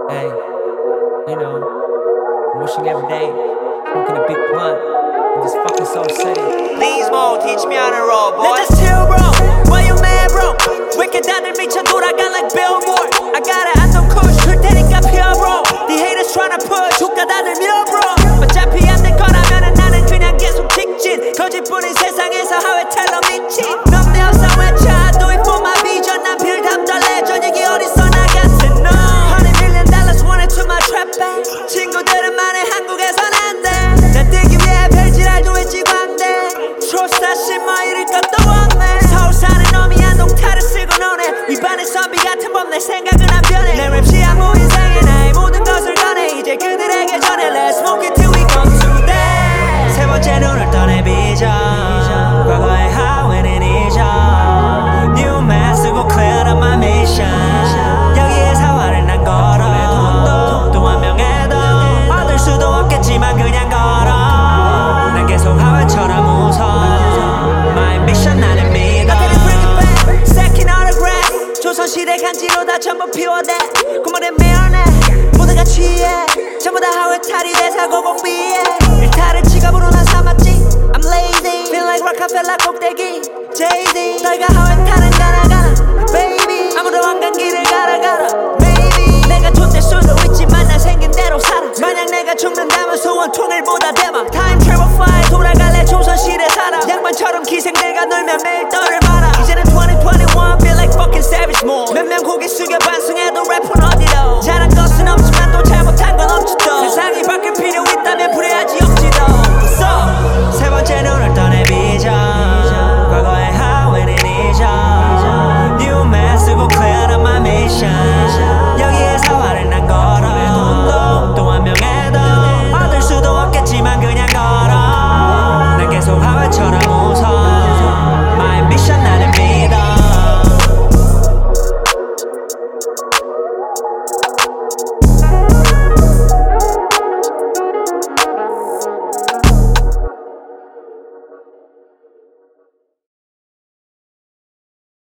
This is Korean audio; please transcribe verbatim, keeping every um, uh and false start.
Hey, you know, I'm wishing every day, smoking a big blunt in this fucking Soul City. Please, Mo, teach me how to roll, boy. Let's just chill, bro. Why you mad, bro? 왜 이렇게 다들 미쳐 돌아가 like billboard. I got it, I don't push. 줄 테니까 피어, bro. The haters tryna push. 조카 다들 밀어, bro. 어차피 안 될 거라면은 나는 그냥 계속 직진. 거짓뿐인 세상에서 하회탈로 미친. 넌 내 없어 외쳐. Do it for my vision. 난 빌담 더 레전. 얘기 어디서 나 같은 너. Hundred million dollars wanted to my trap back. 친구들은 말해 한국에선 안 돼. 난 뜨기 위해 별지랄도 했지 광대. 초사신 뭐 이럴 것도 없네. 서울 사는 놈이 한동타를 쓰고 노네. 위반의 선비 같은 법 내 생각은 안 변해. 내 랩 시야무 인생에 나의 모든 것을 꺼내. 이제 그들에게 전해. Let's smoke it till we come to that. 세 번째 눈을 떠내 비전. 과거의 하회는 잊어. New man 쓰고 clear up my mission. 여기에 사활을 난 걸어. 내 돈도 또 한 명에도 얻을 수도 없겠지만 그냥 걸어. 난 계속 하회처럼 웃어. My ambition 나는 믿어. Second autograph. 조선시대 간지로 다 전부 피워내. 꿈물에 매어내. 모두가 취해. 전부 다 하회탈이 돼서 공비해. 일탈을 직업으로 난 삼았지. I'm lazy. Feel like Rockefeller 꼭대기. Jay-Z. 너희가 하회탈은 가나 가나. Baby. 아무도 안 간 길을 가라 가라. Maybe. 내가 존재 수도 있지만 난 생긴 대로 살아. 만약 내가 죽는다면 소원 통일보다 대박. Time travel fly 돌아갈래 조선시대 살아. 양반처럼 기생들과 놀면 매일 떠를 말아. 이제는 twenty twenty-one feel like fucking savage more. 몇 명 고개 숙여 반성해도 래퍼는